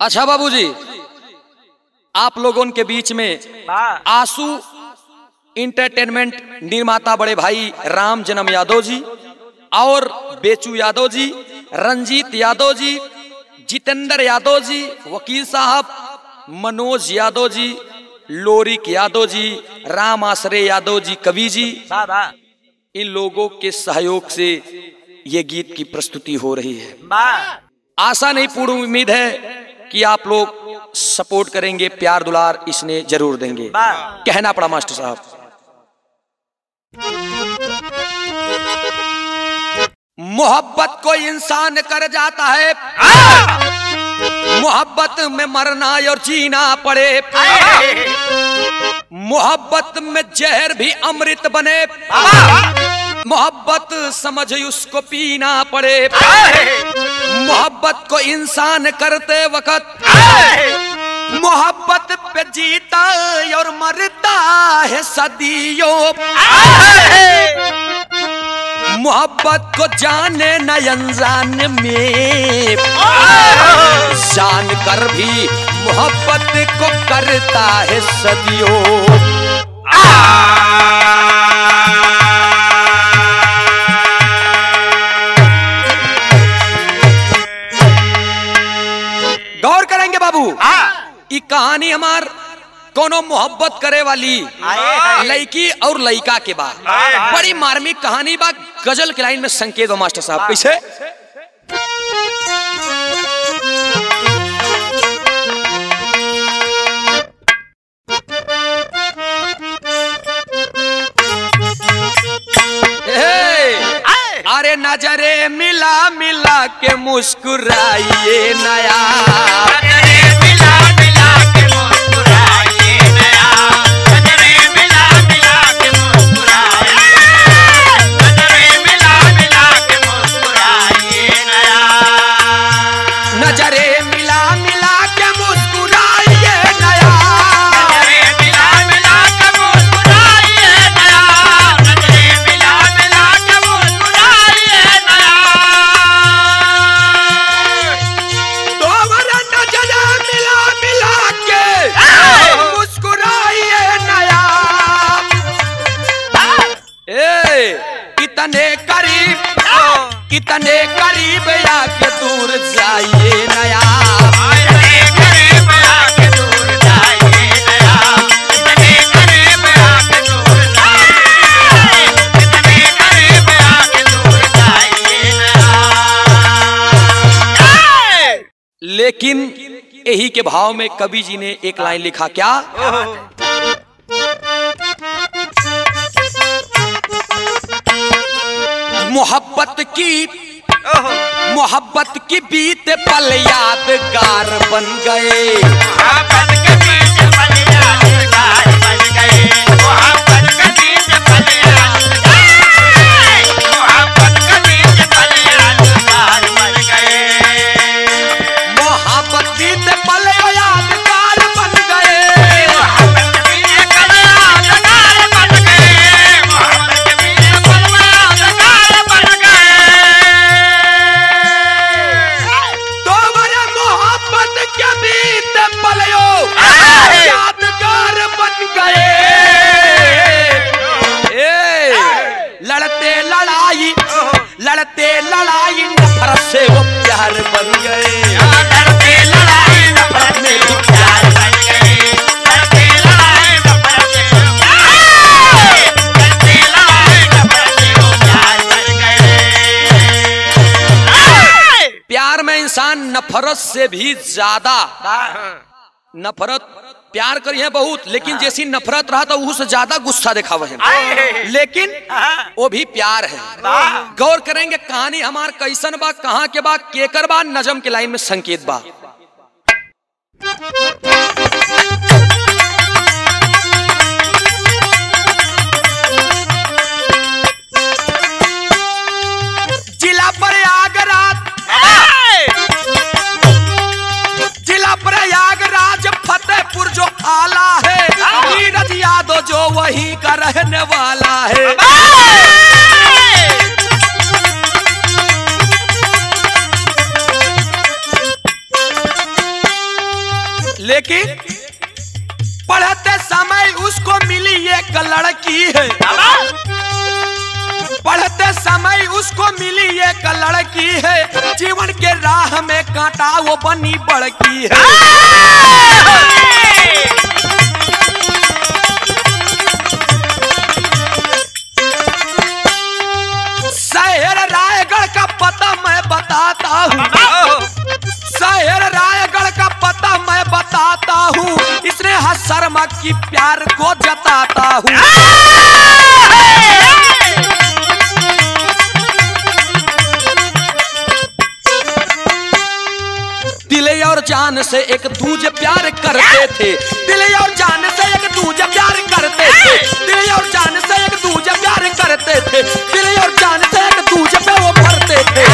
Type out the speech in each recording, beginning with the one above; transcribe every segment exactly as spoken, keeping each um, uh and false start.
अच्छा बाबूजी, आप लोगों के बीच में आंसू इंटरटेनमेंट निर्माता बड़े भाई राम जन्म यादव जी और बेचू यादव जी, रंजीत यादव जी, जितेंद्र यादव जी, वकील साहब, मनोज यादव जी, लोरिक यादव जी, राम आश्रय यादव जी, कवि जी, इन लोगों के सहयोग से ये गीत की प्रस्तुति हो रही है। आशा नहीं पूर्ण उम्मीद है कि आप लोग सपोर्ट करेंगे, प्यार दुलार इसने जरूर देंगे। कहना पड़ा मास्टर साहब, मोहब्बत को इंसान कर जाता है, मोहब्बत में मरना और जीना पड़े, मोहब्बत में जहर भी अमृत बने, मोहब्बत समझ उसको पीना पड़े, मोहब्बत को इंसान करते वक्त मोहब्बत पे जीता और मरता है सदियों, मोहब्बत को जाने न अनजान में, जान कर भी मोहब्बत को करता है सदियों। गौर करेंगे बाबू, ये कहानी हमार कोनो मोहब्बत करे वाली लड़की और लड़का के बाद बड़ी मार्मिक कहानी बा। गजल के लाइन में संकेत हो मास्टर साहब, कैसे? अरे नजरे मिला मिला के मुस्कुराइए नया, नजरे मिला मिला के मुस्कुराइए नया, नजरे मिला मिला के मुस्कुराइए, नजरे मिला मिला के मुस्कुराइए नया, नजरे मिला मिला के मुस्कुराइए नया, नजरे मिला मिला के मुस्कुराइए नया, नजरे मिला मिला के मुस्कुराइए नया, दोबारा नजरे मिला मिला के मुस्कुराइए नया। ए इतने करीब इतने करीब आके दूर जाइए नया, इतने करीब आके दूर जाइए नया, इतने करीब आके दूर जाइए, इतने करीब आके दूर जाइए नया। लेकिन यही के भाव में कवि जी ने एक लाइन लिखा, क्या? मोहब्बत की मोहब्बत की बीत पल यादगार बन गए, मोहब्बत के बीत पल यादगार बन गए, मोहब्बत के बीत पल यादगार, मोहब्बत के बीत पल यादगार बन गए, मोहब्बत बीत पल यादगार बन गए, मोहब्बत बीत पल यादगार बन गए, मोहब्बत बीत पल यादगार बन गए, तो मेरे मोहब्बत के बीत पल यादगार बन गए। लड़ते लड़ाई लड़ते लड़ाई नफरत से वो प्यार बन गए, लड़ते लड़ाई नफरत में वो प्यार बन गए, लड़ते लड़ाई नफरत से वो प्यार, लड़ते लड़ाई नफरत से वो प्यार बन गए। प्यार में इंसान नफरत से भी ज्यादा, नफरत प्यार करी है बहुत, लेकिन जैसी नफरत रहा तो उससे ज्यादा गुस्सा देखा वह, लेकिन वो भी प्यार है। गौर करेंगे कहानी हमार कैसन बा, कहां के बा, केकर बा, नजम के लाइन में संकेत बा। जिला प्रयागराज जिला प्रयागराज फतेहपुर जो आला है, नीरज यादव जो वहीं का रहने वाला है, लेकिन पढ़ते समय उसको मिली एक लड़की है, पढ़ते समय उसको मिली एक लड़की है, जीवन के राह में कांटा वो बनी बड़की है। शहर रायगढ़ का पता मैं बताता हूँ, शहर रायगढ़ का पता मैं बताता हूँ, इसने हर शर्मा की प्यार को जताता हूँ। दिल और जान से एक दूजे प्यार करते थे, दिल और जान से एक दूजे प्यार करते थे, दिल और जान से एक दूजे प्यार करते थे, दिल और जान से एक दूजे पे वो भरते थे।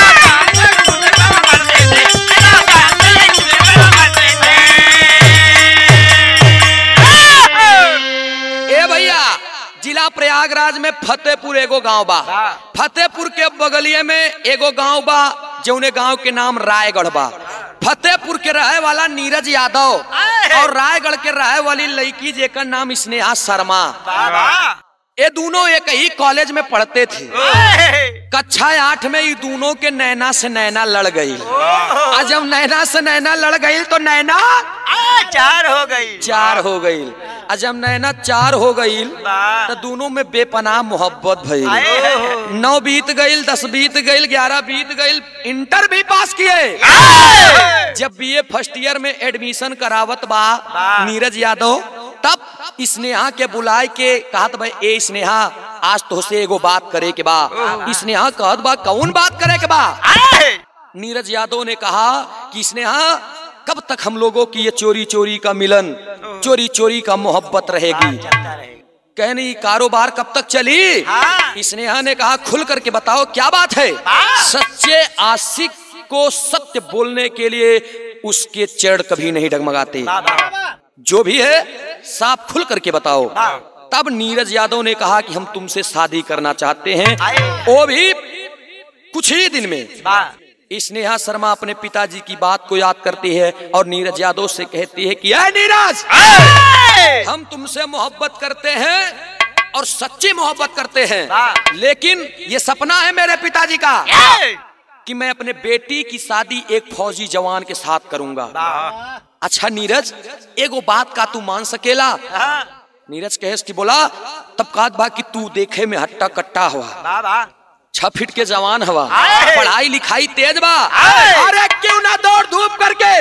ए भैया, जिला प्रयागराज में फतेहपुर एगो गांव बा, फतेहपुर के बगलिए में एगो गांव बा जौने गांव के नाम रायगढ़ बा। फतेहपुर के रहे वाला नीरज यादव और रायगढ़ के रहे वाली लड़की जेकर नाम स्नेहा शर्मा, ये दोनों एक ही कॉलेज में पढ़ते थे। कक्षा आठ में ये दोनों के नैना से नैना लड़ गई, और जब नैना से नैना लड़ गई तो नैना चार हो गई, चार हो गई, और जब नैना चार हो गई तो दोनों में बेपनाह मोहब्बत भई। नौ बीत गई, दस बीत गई, ग्यारह बीत गई, इंटर भी पास किए। जब बीए फर्स्ट ईयर में एडमिशन करावत बा नीरज यादव, तब स्नेहा के बुलाए के कहत भाई ए स्नेहा आज तो से एगो बात करे के बा। स्नेहा कहत बा कौन बात करे के बा? नीरज यादव ने कहा कि स्नेहा कब तक हम लोगों की ये चोरी चोरी का मिलन, चोरी चोरी का मोहब्बत रहेगी? कहनी कारोबार कब तक चली? स्नेहा ने कहा खुल करके बताओ क्या बात है। सच्चे आशिक को सत्य बोलने के लिए उसके चरण कभी नहीं डगमगाते, जो भी है साफ खुल करके बताओ। तब नीरज यादव ने कहा कि हम तुमसे शादी करना चाहते हैं, वो भी कुछ ही दिन में। स्नेहा शर्मा अपने पिताजी की बात को याद करती है और नीरज यादव से कहती है कि ऐ नीरज, हम तुमसे मोहब्बत करते हैं और सच्ची मोहब्बत करते हैं, लेकिन ये सपना है मेरे पिताजी का कि मैं अपने बेटी की शादी एक फौजी जवान के साथ करूंगा। अच्छा नीरज, एगो बात का तू मान सकेला? नीरज कहेस कि बोला। तब कहत बा कि तू देखे में हट्टा कट्टा हुआ, छह फीट के जवान हवा, पढ़ाई लिखाई तेज बा, अरे क्यों ना दौड़ धूप करके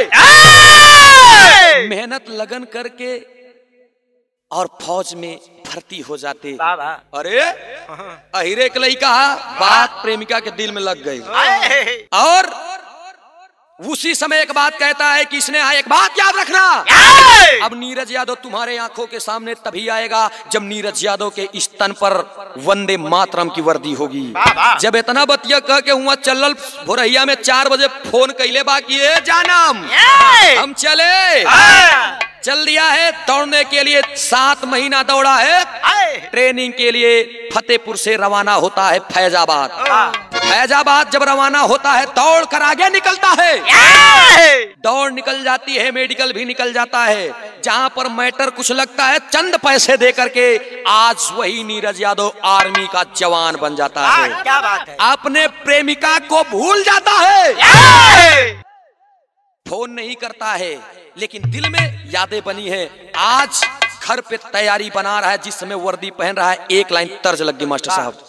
मेहनत लगन करके और फौज में भर्ती हो जाते। अरे अहिरे के लइका बात प्रेमिका के दिल में लग गई, और उसी समय एक बात कहता है कि इसने एक बात याद रखना, अब नीरज यादव तुम्हारे आंखों के सामने तभी आएगा जब नीरज यादव के स्तन पर वंदे मातरम की वर्दी होगी। जब इतना बतिया कह के हुआ चलल भोरहिया में चार बजे फोन कैले बाकी है जानम हम चले, चल दिया है। दौड़ने के लिए सात महीना दौड़ा है, ट्रेनिंग के लिए फतेहपुर से रवाना होता है फैजाबाद। फैजाबाद जब रवाना होता है दौड़ कर आगे निकलता है, दौड़ निकल जाती है, मेडिकल भी निकल जाता है, जहां पर मैटर कुछ लगता है चंद पैसे दे करके आज वही नीरज यादव आर्मी का जवान बन जाता है। क्या बात है? अपने प्रेमिका को भूल जाता है, फोन नहीं करता है, लेकिन दिल में यादें बनी है। आज घर पे तैयारी बना रहा है, जिस समय वर्दी पहन रहा है एक लाइन तर्ज लग गई मास्टर साहब।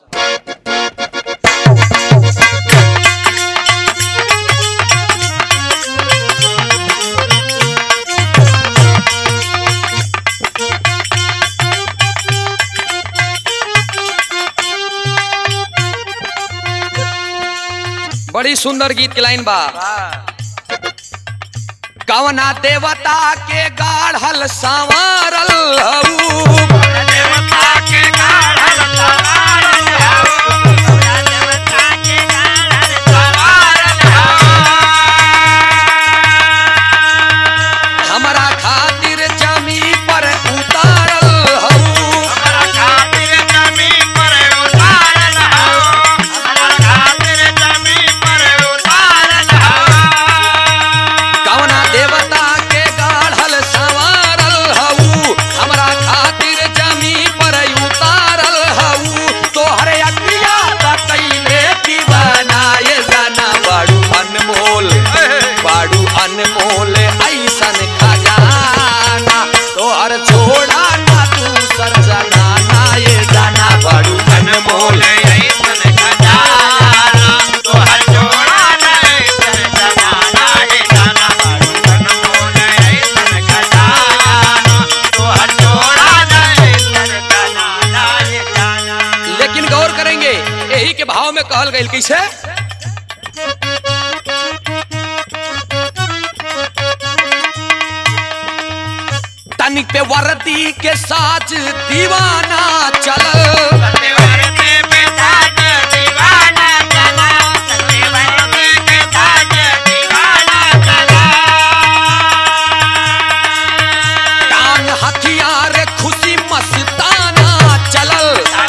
बड़ी सुंदर गीत की लाइन बा। कवना देवता के गाढ़ल संवारल हऊ, देवता के गाढ़ल संवारल हऊ, देवता के गाढ़ल संवारल हऊ, हमरा खातिर जमी पर उतारल हऊ, हमरा खातिर जमी पर उतारल हऊ, हमरा खातिर जमी पर उतारल हऊ। कवना देवता के कहल गई कैसे? तनिक पे वर्दी के साज दीवाना चल, टांग हथियार खुशी मस्ताना चलल,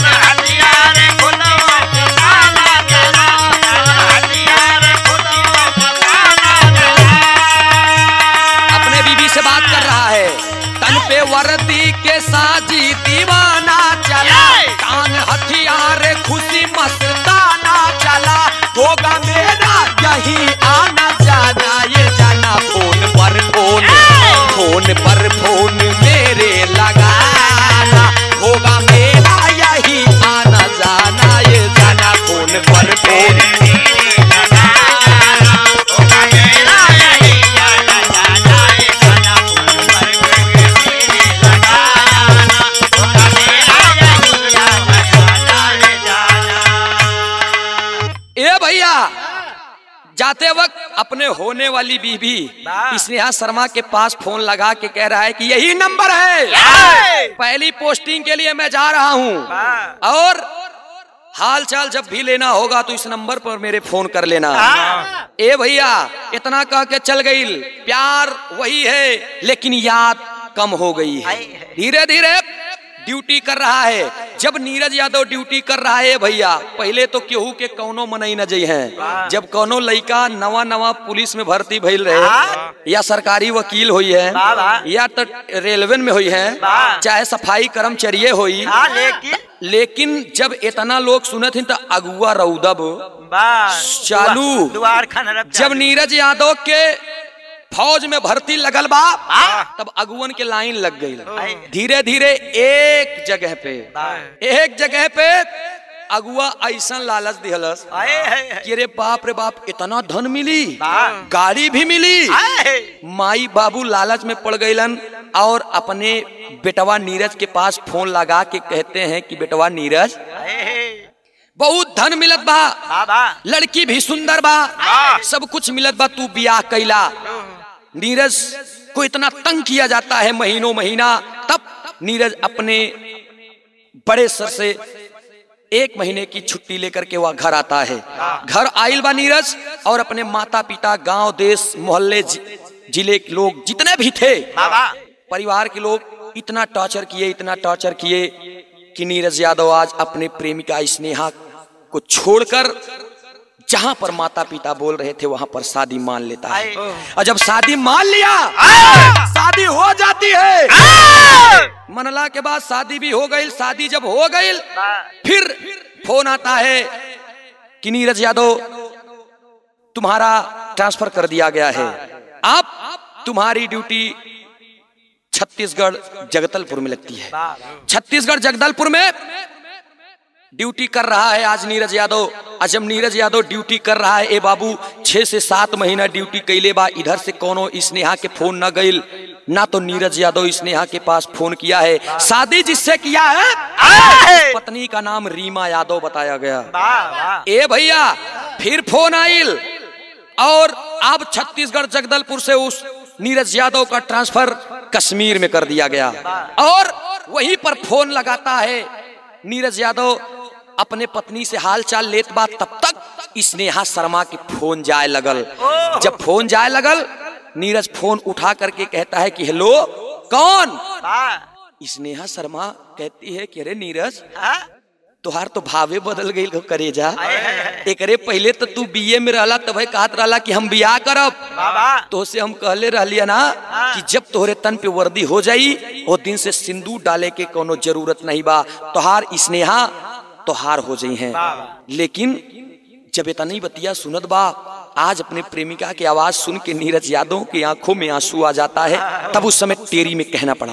अपने बीबी से बात कर रहा है। तन पे वर्दी के साजी दीवाना चला, टांग हथियार खुशी मस्ताना चला, होगा मेरा यही आना जाना, ये जाना फोन पर फोन, फोन पर फोन मेरे लगाना, होगा मेरा यही आना जाना, ये जाना फोन पर फोन। जाते वक्त अपने होने वाली बीबी स्नेहा शर्मा के पास फोन लगा के कह रहा है कि यही नंबर है, पहली पोस्टिंग के लिए मैं जा रहा हूँ, और हाल चाल जब भी लेना होगा तो इस नंबर पर मेरे फोन कर लेना। ए भैया इतना कह के चल गई। प्यार वही है लेकिन याद कम हो गई है। धीरे धीरे ड्यूटी कर रहा है। जब नीरज यादव ड्यूटी कर रहा है भैया, पहले तो केहू के कौनो मनई न जई है। जब कौनो लड़का नवा नवा पुलिस में भर्ती भइल रहे, या सरकारी वकील हुई है, या तो रेलवे में हुई है, चाहे सफाई कर्मचारी हुई, लेकिन जब इतना लोग सुनत तो अगुआ रौदब चालू। जब नीरज यादव के फौज में भर्ती लगल बा, तब अगुवन के लाइन लग गई। धीरे धीरे एक जगह पे एक जगह पे अगुआ ऐसा लालच दिहलस कि रे बाप रे बाप इतना धन मिली, गाड़ी भी मिली। माई बाबू लालच में पड़ गईलन और अपने बेटवा नीरज के पास फोन लगा के कहते हैं कि बेटवा नीरज, बहुत धन मिलत बा, लड़की भी सुंदर बा, सब कुछ मिलत बा, तू बियाह कैला। नीरज को इतना तंग किया जाता है महीनों महीना। तब नीरज अपने बड़े सर से एक महीने की छुट्टी लेकर के वह घर आता है। घर आइल बा नीरज और अपने माता पिता, गांव, देश, मोहल्ले, जिले के लोग जितने भी थे, परिवार के लोग इतना टॉर्चर किए, इतना टॉर्चर किए कि नीरज यादव आज अपने प्रेमिका स्नेहा को छोड़कर जहां पर माता पिता बोल रहे थे वहां पर शादी मान लेता है। और जब शादी मान लिया, शादी हो जाती है। मनला के बाद शादी भी हो गई। शादी जब हो गई, फिर फोन आता है कि नीरज यादव तुम्हारा ट्रांसफर कर दिया गया है, आप तुम्हारी ड्यूटी छत्तीसगढ़ जगदलपुर में लगती है। छत्तीसगढ़ जगदलपुर में ड्यूटी कर रहा है आज नीरज यादव। आज जब नीरज यादव ड्यूटी कर रहा है, ए बाबू छह से सात महीना ड्यूटी कैले बा, इधर से कोनो स्नेहा के फोन न गईल, ना तो नीरज यादव स्नेहा के पास फोन किया है। शादी जिससे किया है पत्नी का नाम रीमा यादव बताया गया। ए भैया फिर फोन आइल और अब छत्तीसगढ़ जगदलपुर से उस नीरज यादव का ट्रांसफर कश्मीर में कर दिया गया। और वहीं पर फोन लगाता है नीरज यादव, अपने पत्नी से हाल चाल लेत बा। तब तक स्नेहा शर्मा की फोन जाए लगल। जब फोन जाए लगल, नीरज फोन उठा करके कहता है कि हेलो, कौन? स्नेहा शर्मा कहती है कि अरे नीरज, तुहार तो भावे बदल गई करेजा। एकरे पहले तो तू बीए में रहला, तब कहत रहला कि हम बियाह करब। तो से हम कहले रहलिया ना कि जब तोहरे तन पे वर्दी हो जाई, वो दिन से सिंदूर डाले के कोनो जरूरत नहीं बा, तोहार स्नेहा तोहार हो जाई हैं। लेकिन जब इतनी बतिया सुनत बा, आज अपने प्रेमिका की आवाज सुन के नीरज यादव की आंखों में आंसू आ जाता है। तब उस समय तेरी में कहना पड़ा,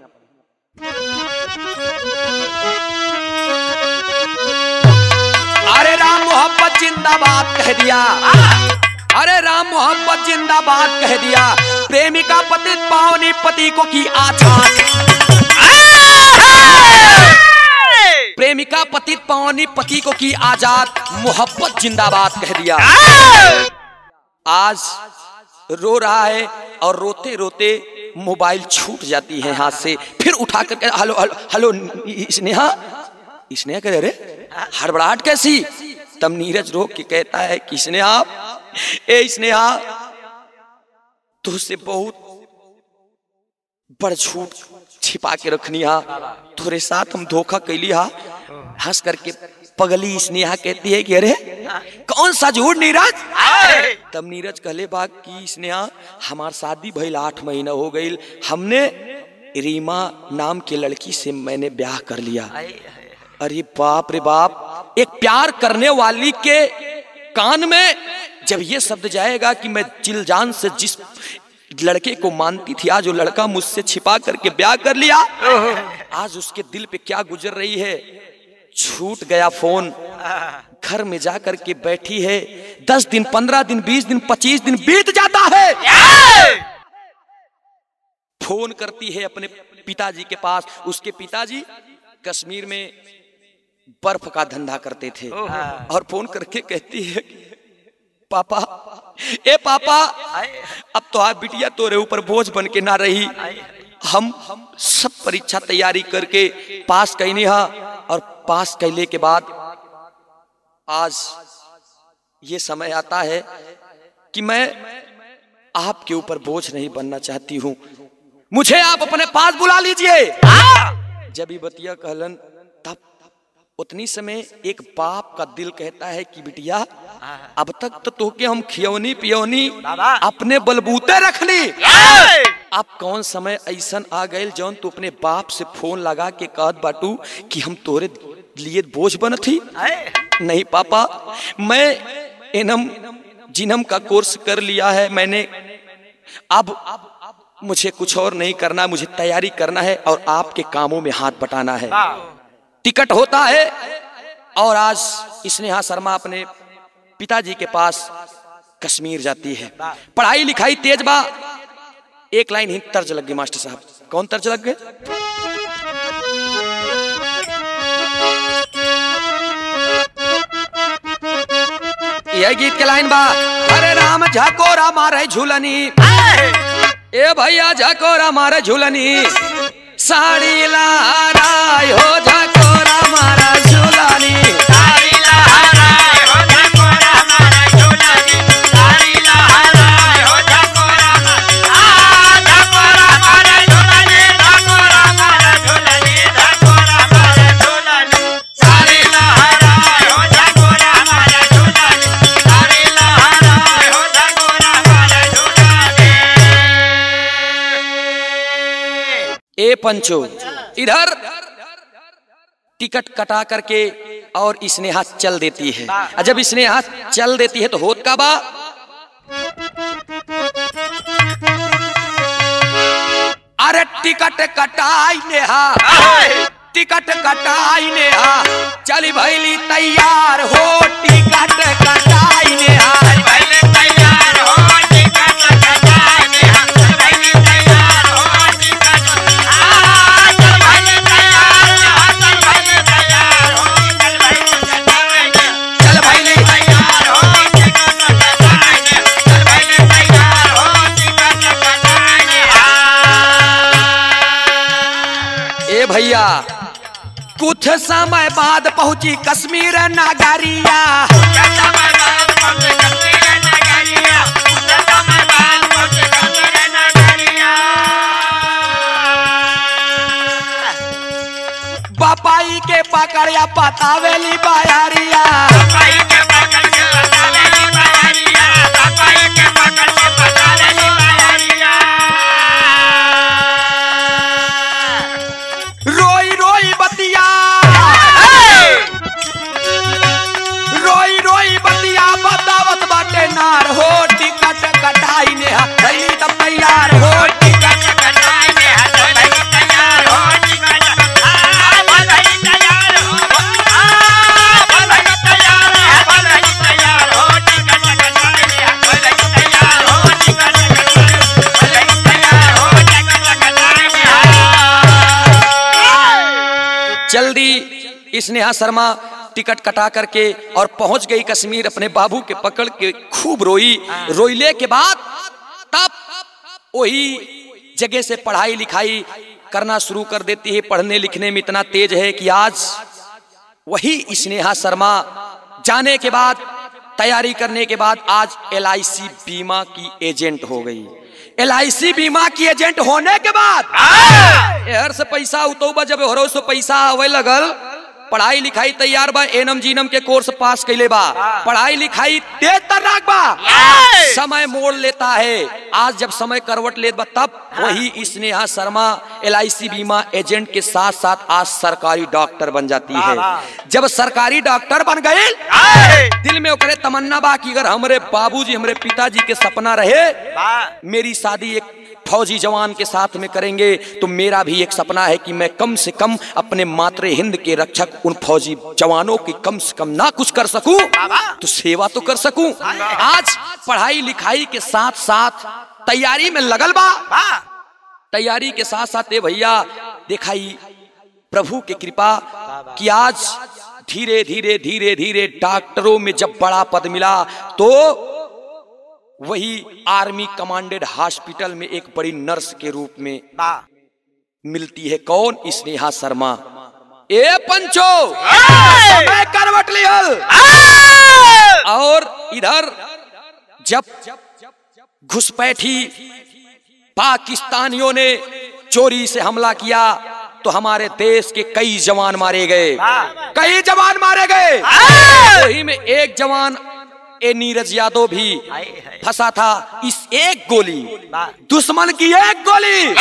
अरे राम मोहब्बत जिंदाबाद कह दिया, अरे राम मोहब्बत जिंदाबाद कह दिया। प्रेमिका पति पावनी पति को की आचार, प्रेमिका पतित पावनी अपनी पति को की आजाद, मोहब्बत जिंदाबाद कह दिया। आज रो रहा है और रोते रोते मोबाइल छूट जाती है हाथ से, फिर उठा कर hello hello hello Sneha, Sneha कह रहे हड़बड़ाहट कैसी? तब नीरज रोक के कहता है कि स्नेहा, ए स्नेहा, तुझसे बहुत बड़ झूठ छिपा के रखनी हा, तुरे साथ हम धोखा कैली हा। हंस करके पगली स्नेहा कहती है कि अरे कौन सा झूठ नीरज? तब नीरज कहले बा कि स्नेहा, हमार शादी भइल आठ महीना हो गई, हमने रीमा नाम के लड़की से मैंने ब्याह कर लिया। अरे बाप रे बाप, एक प्यार करने वाली के कान में जब ये शब्द जाएगा कि मैं जिल जान से जिस लड़के को मानती थी, आज वो लड़का मुझसे छिपा करके ब्याह कर लिया, आज उसके दिल पे क्या गुजर रही है। छूट गया फोन, घर में जाकर के बैठी है, दस दिन, पंद्रह दिन, बीस दिन, पच्चीस दिन बीत जाता है। फोन करती है अपने पिताजी के पास। उसके पिताजी कश्मीर में बर्फ का धंधा करते थे और फोन करके कहती है, पापा, ए पापा, अब तो आप बिटिया तोरे ऊपर बोझ बन के ना रही, हम सब परीक्षा तैयारी करके पास कैनी हा, और पास कैले के बाद आज ये समय आता है कि मैं आपके ऊपर बोझ नहीं बनना चाहती हूँ, मुझे आप अपने पास बुला लीजिए। जब ये बतिया कहलन, तब उतनी समय एक बाप का दिल कहता है कि बिटिया, अब तक तो तोके हम खियौनी पियौनी अपने बलबूते रख ली, अब कौन समय ऐसन आ गए जौन तू अपने बाप से फोन लगा के कहत बाटू कि हम तोरे लिए बोझ बन थी। नहीं पापा, मैं एनम जिनम का कोर्स कर लिया है मैंने, अब मुझे कुछ और नहीं करना, मुझे तैयारी करना है और आपके कामों में हाथ बटाना है। टिकट होता है और आज स्नेहा शर्मा अपने पिताजी के पास कश्मीर जाती है। पढ़ाई लिखाई तेज बा। एक लाइन ही तर्ज लग गई मास्टर साहब। कौन तर्ज लग गए? यह गीत के लाइन बा, अरे राम झकोरा मारे झूलनी, ए भैया झकोरा मारे झूलनी, साड़ी लहराए हो झकोरा मारा झूलनी, साड़ी लहराए हो झकोरा मारा झूलनी, साड़ी लहराए हो झकोरा मारा झकोरा मारा झूलनी, झकोरा मारा झूलनी, झकोरा मारा झूलनी, साड़ी लहराए हो झकोरा मारा झूलनी, साड़ी लहराए हो झकोरा मारा झूलनी। ए पंचो, इधर टिकट कटा करके और स्नेहा चल देती है। जब स्नेहा चल देती है तो होत का बा, अरे टिकट कटाई नेहा, टिकट कटाई नेहा, चली भैली तैयार हो, टिकट कटाई नेहा, भैली तैयार हो, टिकट कटाई नेहा, भैली तैयार हो, टिकट भैया। कुछ समय बाद पहुंची कश्मीर नगरिया, बापाई के पकड़िया पतावेली बायारिया, रोई रोई बतिया, रोई रोई बतिया बतावत बाटे नार हो, टिकट कटाई ने हथैली तब तैयार हो, टिकट कटाई ने हथैली तैयार हो, टिकट भलई तैयार हो, भलई तैयार है, भलई तैयार हो, टिकट कटाई ने भलई तैयार हो, टिकट भलई तैयार हो, टिकट कटाई ने। जल्दी स्नेहा शर्मा टिकट कटा करके और पहुंच गई कश्मीर। अपने बाबू के पकड़ के खूब रोई। रोइले के बाद तब वही जगह से पढ़ाई लिखाई करना शुरू कर देती है। पढ़ने लिखने में इतना तेज है कि आज वही स्नेहा शर्मा जाने के बाद, तैयारी करने के बाद आज एल आई सी बीमा की एजेंट हो गई। एल आई सी बीमा की एजेंट होने के बाद हर से पैसा उतौबा, जब हरो से पैसा आवे लगल, पढ़ाई लिखाई तैयार बा, एनम जीनम के कोर्स पास कैले बा, पढ़ाई लिखाई तेज तर्राक बा, समय मोड़ लेता है। आज जब समय करवट लेत बा तब वही स्नेहा शर्मा एल आई सी बीमा एजेंट के साथ साथ आज सरकारी डॉक्टर बन जाती है। जब सरकारी डॉक्टर बन गई, दिल में ओकरे तमन्ना बा कि अगर हमरे बाबूजी, हमरे पिताजी के सपना रहे मेरी शादी एक फौजी जवान के साथ में करेंगे, तो मेरा भी एक सपना है कि मैं कम से कम अपने मातृ हिंद के रक्षक उन फौजी जवानों की कम से कम ना कुछ कर सकूं तो सेवा तो कर सकूं। आज पढ़ाई लिखाई के साथ साथ तैयारी में लगल बा। तैयारी के साथ साथ ए भैया दिखाई प्रभु की कृपा कि आज धीरे धीरे धीरे धीरे डॉक्टरों में जब बड़ा पद मिला तो वही आर्मी कमांडेड हॉस्पिटल में एक बड़ी नर्स के रूप में मिलती है। कौन? स्नेहा शर्मा। ए पंचो मैं करवट लियल। और इधर जब घुसपैठी पाकिस्तानियों ने चोरी से हमला किया तो हमारे देश के कई जवान मारे गए, कई जवान मारे गए। वही में एक जवान ए नीरज यादव भी फंसा था। इस एक गोली, दुश्मन की एक गोली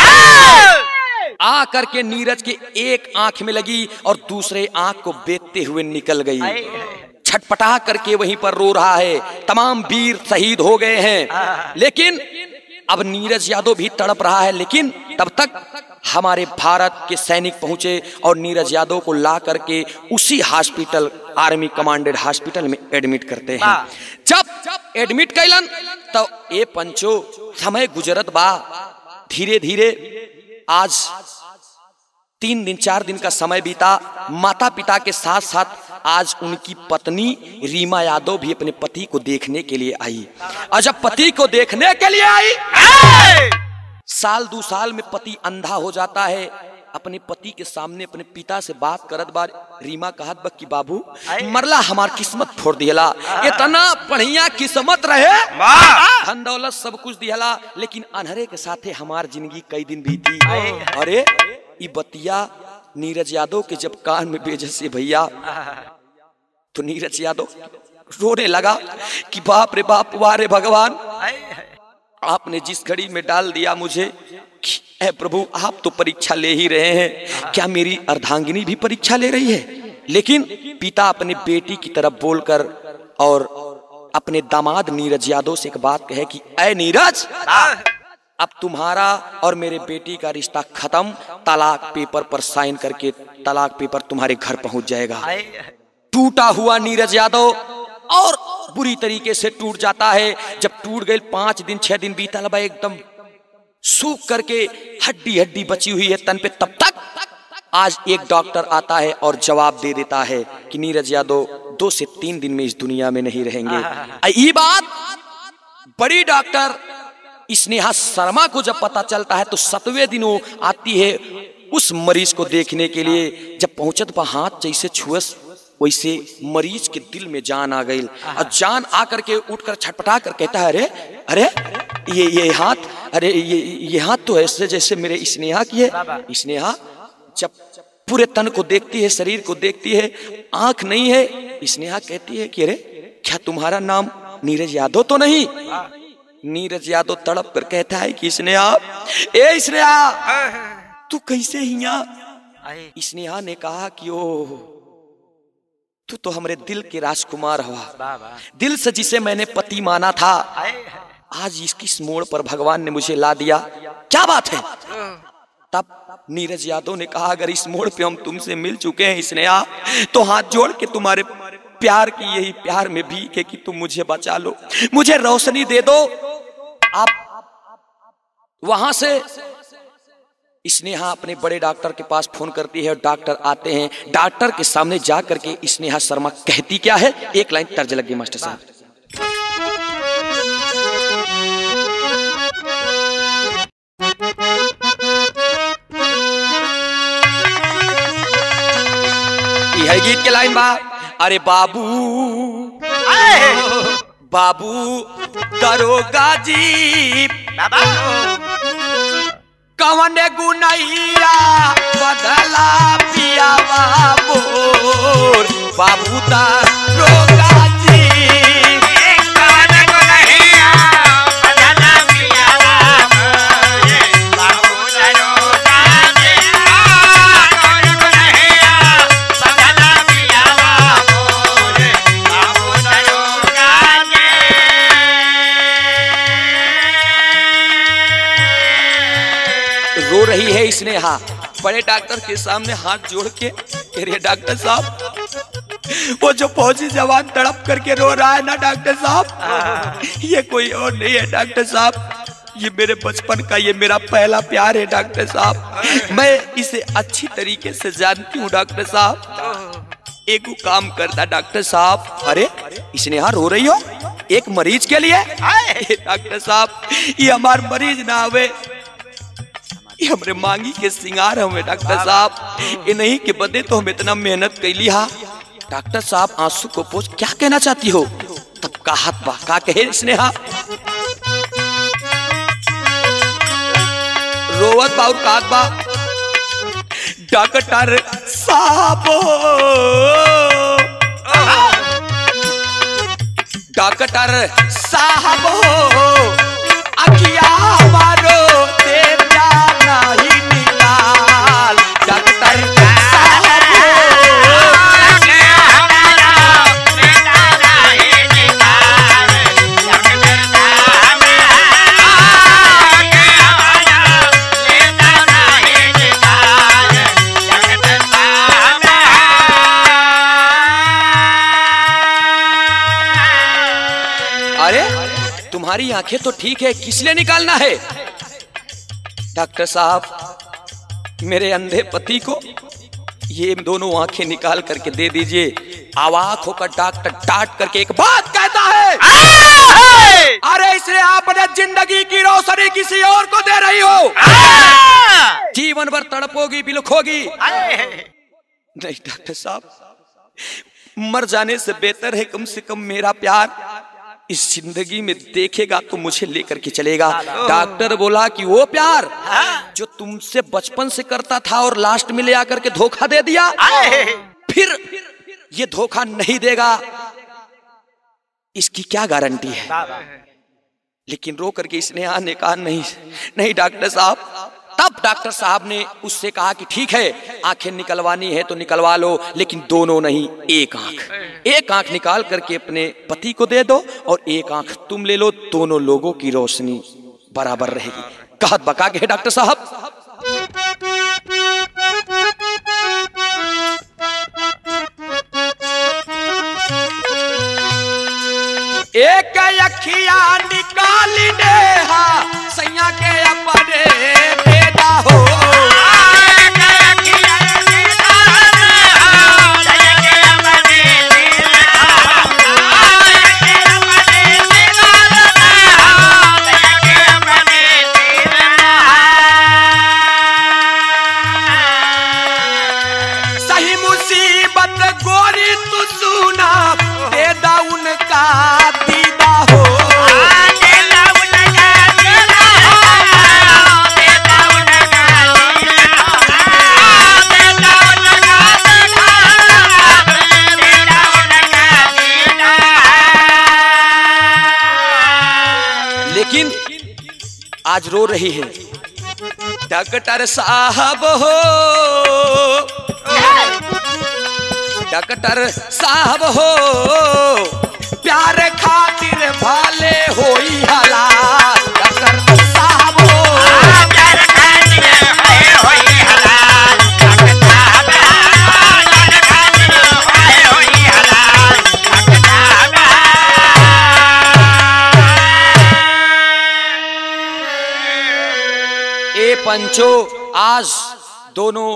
आ करके नीरज के एक आंख में लगी और दूसरे आंख को बेचते हुए निकल गई। छटपटा करके वहीं पर रो रहा है। तमाम वीर शहीद हो गए हैं, लेकिन अब नीरज यादव भी तड़प रहा है। लेकिन तब तक हमारे भारत के सैनिक पहुंचे और नीरज यादव को ला करके उसी हॉस्पिटल, आर्मी कमांडेड हॉस्पिटल में एडमिट करते हैं। जब एडमिट कैलन तो ए पंचो समय गुजरत बा। धीरे धीरे आज तीन दिन चार दिन का समय बीता। माता पिता के साथ साथ आज उनकी पत्नी रीमा यादव भी अपने पति को देखने के लिए आई। और जब पति को देखने के लिए आई, साल दो साल में पति अंधा हो जाता है। अपने पति के सामने अपने पिता से बात करत बार रीमा कहत बा कि बाबू मरला हमार किस्मत फोड़ दिहला। इतना बढ़िया किस्मत रहे, धन दौलत सब कुछ दिहला, लेकिन अनहरे के साथे हमार जिंदगी कई दिन बीती। अरे ई बतिया नीरज यादव के जब कान में बेजे से भैया, तो नीरज यादव रोने लगा कि बाप रे बाप, वारे भगवान, आपने जिस घड़ी में डाल दिया मुझे, ऐ प्रभु आप तो परीक्षा ले ही रहे हैं, क्या मेरी अर्धांगिनी भी परीक्षा ले रही है? लेकिन पिता अपने बेटी की तरफ बोलकर और अपने दामाद नीरज यादव से एक बात कहे कि ऐ नीरज, अब तुम्हारा और मेरे बेटी का रिश्ता खत्म, तलाक पेपर पर साइन करके तलाक पेपर तुम्हारे घर पहुंच जाएगा। टूटा हुआ नीरज यादव और बुरी तरीके से टूट जाता है। जब टूट गए, पांच दिन छह दिन बीता लबा, एकदम सूख करके हड्डी हड्डी बची हुई है तन पे। तब तक आज एक डॉक्टर आता है और जवाब दे देता है कि नीरज यादव दो से तीन दिन में इस दुनिया में नहीं रहेंगे। ये बात बड़ी डॉक्टर स्नेहा शर्मा को जब पता चलता है तो सतवें दिन वो आती है उस मरीज को देखने के लिए। जब पहुंचत पर हाथ जैसे छुअस, वैसे मरीज के दिल में जान आ गई। और जान आकर के उठकर छटपटा कर कहता है, अरे अरे ये ये हाथ, अरे ये ये हाथ तो ऐसे जैसे मेरे स्नेहा की है। स्नेहा जब पूरे तन को देखती है, शरीर को देखती है, आंख नहीं है। स्नेहा कहती है कि अरे क्या तुम्हारा नाम नीरज यादव तो नहीं? नीरज यादव तड़प कर कहता है कि स्नेहा, ए स्नेहा तू कैसे हिया? स्नेहा ने कहा कि ओ तू तो हमारे दिल के राजकुमार हुआ, दिल से जिसे मैंने पति माना था, आज इसकी इस मोड़ पर भगवान ने मुझे ला दिया, क्या बात है? तब नीरज यादव ने कहा, अगर इस मोड़ पे हम तुमसे मिल चुके हैं स्नेहा, तो हाथ जोड़ के तुम्हारे प्यार की यही प्यार में भीख है कि तुम मुझे बचा लो, मुझे रोशनी दे दो। आप वहां से स्नेहा अपने बड़े डॉक्टर के पास फोन करती है और डॉक्टर आते हैं। डॉक्टर के सामने जा करके स्नेहा शर्मा कहती क्या है, एक लाइन तर्ज लग गई मास्टर साहब। यह गीत के लाइन बा, अरे बाबू बाबू दरोगा जी बाबा कवन गुनैया बदला पिया बाबूर बाबू दरोगा जी कवन गुनैया बदला पिया बाबूर बाबू दरोगा जी कवन गुनैया बदला पिया बाबूर बाबू दरोगा जी। रो रही है स्नेहा बड़े डॉक्टर के सामने हाथ जोड़ के, कह रही है डॉक्टर साहब वो जो फौजी जवान तड़प करके रो रहा है ना डॉक्टर साहब, ये कोई और नहीं है डॉक्टर साहब, ये मेरे बचपन का, ये मेरा पहला प्यार है डॉक्टर साहब, मैं इसे अच्छी तरीके से जानती हूँ डॉक्टर साहब। एक काम करता डॉक्टर साहब। अरे स्नेहा रो रही हो एक मरीज के लिए? डॉक्टर साहब ये हमार मरीज ना आवे, ये हमरे मांगी के सिंगार हमें डॉक्टर साहब, ये नहीं के बदे तो हम इतना मेहनत कैली हा। डॉक्टर साहब आंसू को पोंछ, क्या कहना चाहती हो? तब कहा बा का कहे स्नेहा रोवत बाउर कात बा, डॉक्टर साहब डॉक्टर साहब अखिया मारो दे जाना ही निकाल, डॉक्टर साहब तुम्हारी आंखें तो ठीक है, किस लिए निकालना है? डॉक्टर साहब मेरे अंधे पति को ये दोनों आंखें निकाल करके दे दीजिए। आवाज होकर डॉक्टर डांट करके एक बात कहता है, अरे इसे आपने जिंदगी की रोशनी किसी और को दे रही हो, जीवन भर तड़पोगी बिलखोगी। नहीं डॉक्टर साहब मर जाने से बेहतर है कम से कम मेरा प्यार इस जिंदगी में देखेगा तो मुझे लेकर के चलेगा। डॉक्टर बोला कि वो प्यार जो तुमसे बचपन से करता था और लास्ट में ले आकर के धोखा दे दिया, फिर ये धोखा नहीं देगा, इसकी क्या गारंटी है? लेकिन रो करके स्नेहा ने कहा नहीं नहीं डॉक्टर साहब। तब डॉक्टर साहब ने उससे कहा कि ठीक है आंखें निकलवानी है तो निकलवा लो, लेकिन दोनों नहीं, एक आंख, एक आंख निकाल करके अपने पति को दे दो और एक आंख तुम ले लो, दोनों लोगों की रोशनी बराबर रहेगी। कहत बका के डॉक्टर साहब एक अखिया निकाल दे सैया के अपने बेटा हो, सही मुसीबत गोरी तू सुना दे दा उनका दीदा हो, लेकिन आज रो रही है। डॉक्टर साहब हो डॉक्टर साहब हो प्यार खातिर भाले होई हालात, डॉक्टर साहब हो प्यार खातिर भाले होई हालात, डॉक्टर साहब प्यार खातिर भाले होई हालात, डॉक्टर साहब। ए पंचो आज दोनों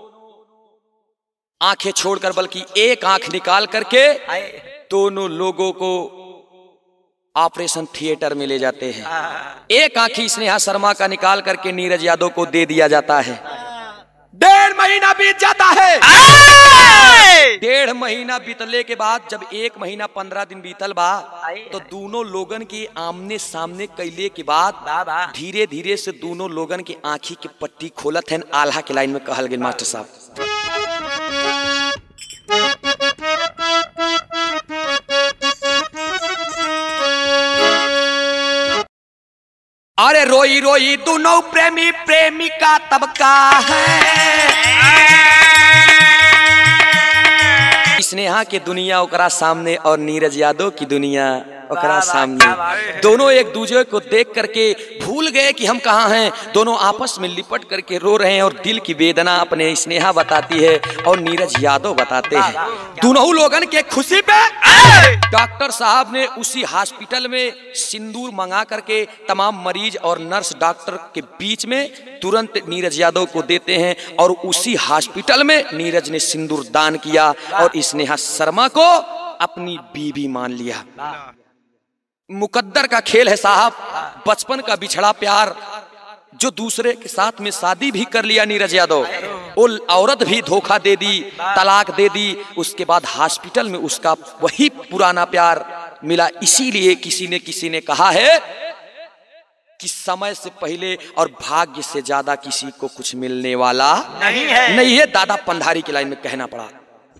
आंखें छोड़कर बल्कि एक आंख निकाल करके दोनों लोगों को ऑपरेशन थिएटर में ले जाते हैं। एक आंखी स्नेहा शर्मा का निकाल करके नीरज यादव को दे दिया जाता है। डेढ़ महीना बीत जाता है। डेढ़ महीना बीतले के बाद जब एक महीना पंद्रह दिन बीतल बा तो दोनों लोगन के आमने सामने कैले के बाद धीरे धीरे से दोनों लोगन की आंखी की पट्टी खोलत है। आल्हा के लाइन में कहल गए मास्टर साहब, अरे रोई रोई दोनों प्रेमी प्रेमिका तबका है। स्नेहा के दुनिया ओकरा सामने और नीरज यादव की दुनिया ओकरा सामने। दोनों एक दूसरे को देख करके भूल गए कि हम कहाँ हैं। दोनों आपस में लिपट करके रो रहे हैं और दिल की वेदना अपने स्नेहा बताती है और नीरज यादव बताते हैं। दोनों लोगन के खुशी पे डॉक्टर साहब ने उसी हॉस्पिटल में सिंदूर मंगा करके तमाम मरीज और नर्स डॉक्टर के बीच में तुरंत नीरज यादव को देते हैं और उसी हॉस्पिटल में नीरज ने सिंदूर दान किया और स्नेहा शर्मा को अपनी बीवी मान लिया। मुकद्दर का खेल है साहब, बचपन का बिछड़ा प्यार जो दूसरे के साथ में शादी भी कर लिया नीरज यादव, वो औरत भी धोखा दे दी, तलाक दे दी। उसके बाद हॉस्पिटल में उसका वही पुराना प्यार मिला। इसीलिए किसी ने किसी ने कहा है कि समय से पहले और भाग्य से ज्यादा किसी को कुछ मिलने वाला नहीं है। नहीं है। दादा पंधारी की लाइन में कहना पड़ा।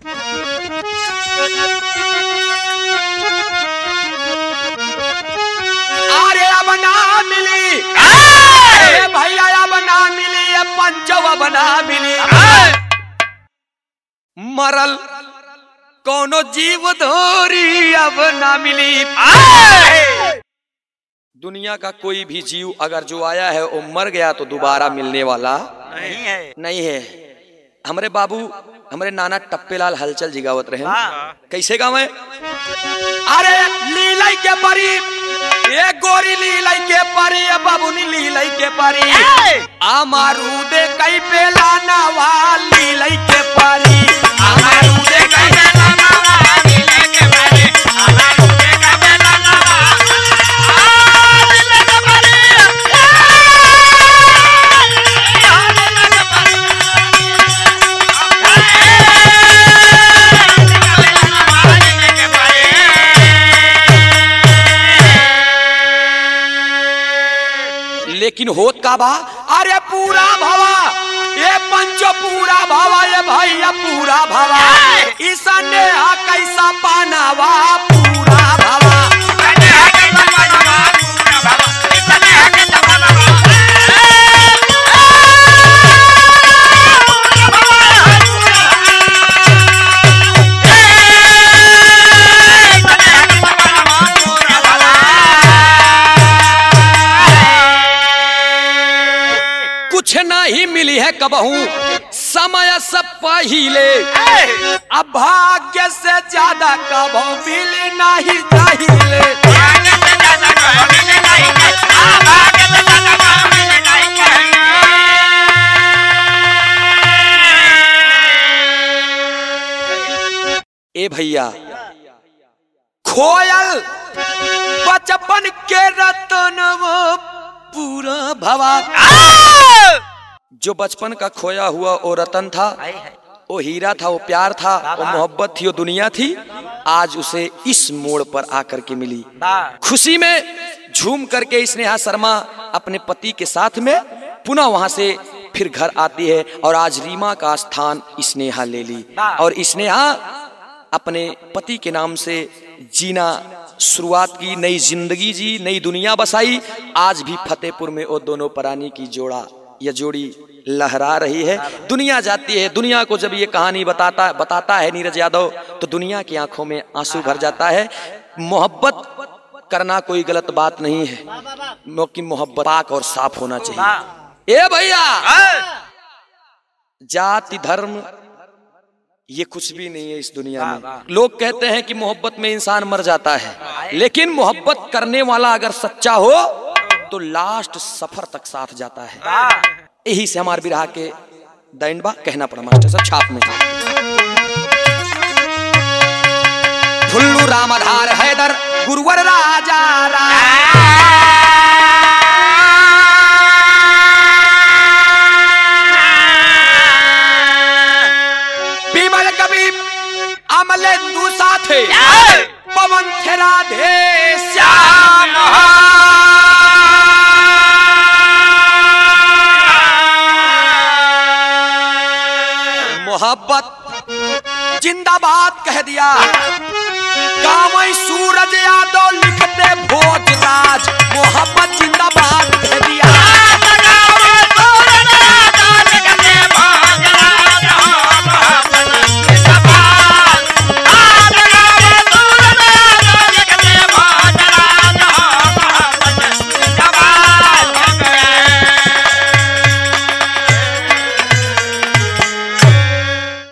अरे अब ना मिली अरे भैया अब ना मिली पंचव अब ना मिली मरल कोनो जीव धोरी अब ना मिली। दुनिया का कोई भी जीव अगर जो आया है वो मर गया तो दोबारा मिलने वाला नहीं है नहीं है। हमारे बाबू हमारे नाना टप्पेलाल हलचल जी गावत रहे। कैसे गावे? अरे लीलाई के परी ये गोरी लीलाई के परी बाबूनी लीलाई के परी अमारू दे कई पेला नवा लीलाई के परी अमारू दे कई पेला नवा लीलाई के परी अमारू दे कई पेला नवा लीलाई के परी। लेकिन होत का बा अरे पूरा भवा ये पंचो पूरा भवा ये भैया पूरा भवा ईसने हा कैसा पानावा पूरा भवा कुछ नहीं मिली है कबहू समय सब पहिले अब भाग्य से ज्यादा कबहू मिली नहीं चाहिए। ए भैया खोयल बचपन के रतन वो पूरा भवा जो बचपन का खोया हुआ वो रतन था, वो हीरा था, वो प्यार था, वो मोहब्बत थी, वो दुनिया थी। आज उसे इस मोड़ पर आकर के मिली। खुशी में झूम करके स्नेहा शर्मा अपने पति के साथ में पुनः वहां से फिर घर आती है और आज रीमा का स्थान स्नेहा ले ली और स्नेहा अपने पति के नाम से जीना शुरुआत की, नई जिंदगी जी, नई दुनिया बसाई। आज भी फतेहपुर में वो दोनों प्राणी की जोड़ा या जोड़ी लहरा रही है। दुनिया जाती है, दुनिया को जब ये कहानी बताता बताता है नीरज यादव तो दुनिया की आंखों में आंसू भर जाता है। मोहब्बत करना कोई गलत बात नहीं है, क्योंकि मोहब्बत पाक और साफ होना चाहिए। ए भैया जाति धर्म ये कुछ भी नहीं है इस दुनिया में। लोग कहते हैं कि मोहब्बत में इंसान मर जाता है, लेकिन मोहब्बत करने वाला अगर सच्चा हो तो लास्ट सफर तक साथ जाता है। यही से हमार बिरहा के दैंड बा कहना पड़ा मास्टर साहब छाप में। फुल्लू रामधार हैदर गुरुवर राजा बीमल कवि अमलेंदु साथे पवन थे राधे श्याम मोहब्बत जिंदाबाद कह दिया कामई सूरज यादव लिखते भोजराज मोहब्बत जिंदाबाद कह दिया।